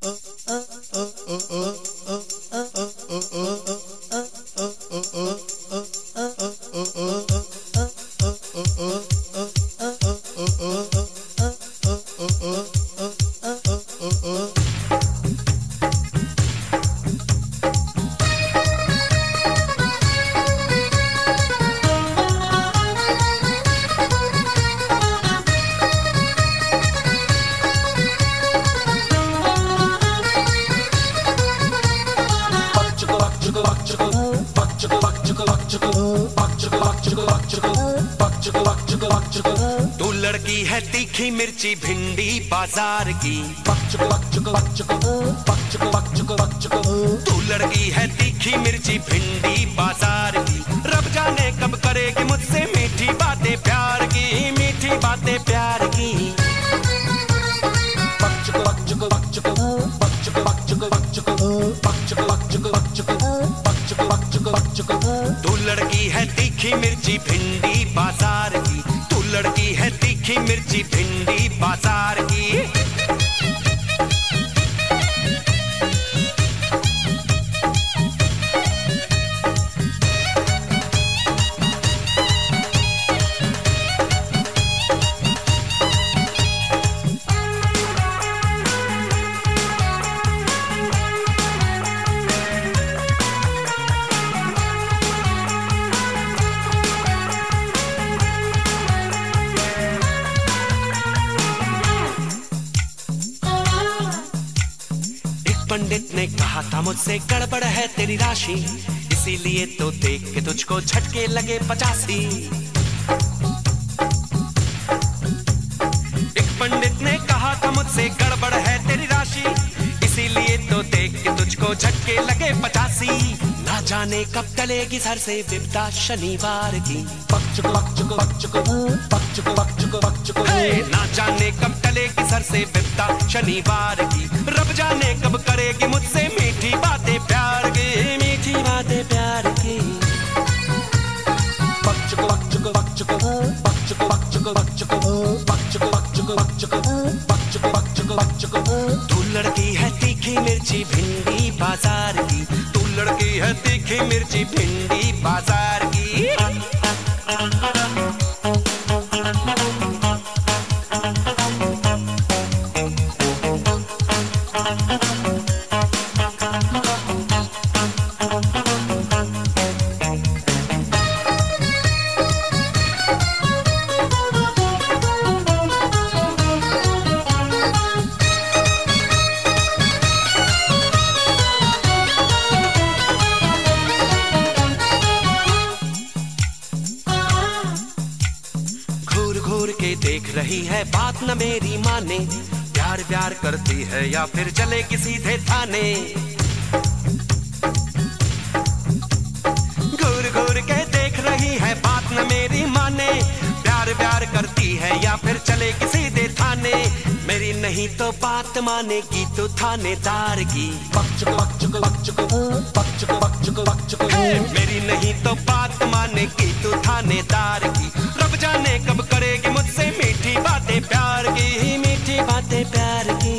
तू लड़की है तीखी मिर्ची भिंडी बाजार की। तू लड़की है तीखी मिर्ची भिंडी बाजार की। रब जाने कब करेगी मुझसे मीठी बातें प्यार की, मीठी बातें प्यार की। तू लड़की है तीखी मिर्ची भिंडी बाजार की। तू लड़की है तीखी मिर्ची भिंडी बाजार की। पंडित ने कहा था मुझसे गड़बड़ है तेरी राशि, इसीलिए तो देख के तुझको झटके लगे 85। एक पंडित ने कहा था मुझसे गड़बड़ है तेरी राशि, इसीलिए तो देख के तुझको झटके लगे 85। ना जाने कब टलेगी सर से विपदा शनिवार की। ना जाने कब टलेगी सर से विपदा शनिवार की। रब जाने कब करेगी मुझसे मीठी बातें प्यार की, मीठी बातें प्यार की। तू लड़की है तीखी मिर्ची भिंडी बाजार की। तू लड़की है तीखी मिर्ची भिंडी बाजार की। देख रही है बात न मेरी माने, प्यार प्यार करती है या फिर चलेगी सीधे थाने। घूर घूर के देख रही है बात न मेरी माने, प्यार प्यार करती है या फिर चलेगी सीधे थाने। मेरी नहीं तो बात मानेगी तो थानेदार की। मेरी नहीं तो बात मानेगी तो थानेदार की। रब जाने कब करेगी मुझसे मीठी बातें प्यार की, मीठी बातें प्यार की।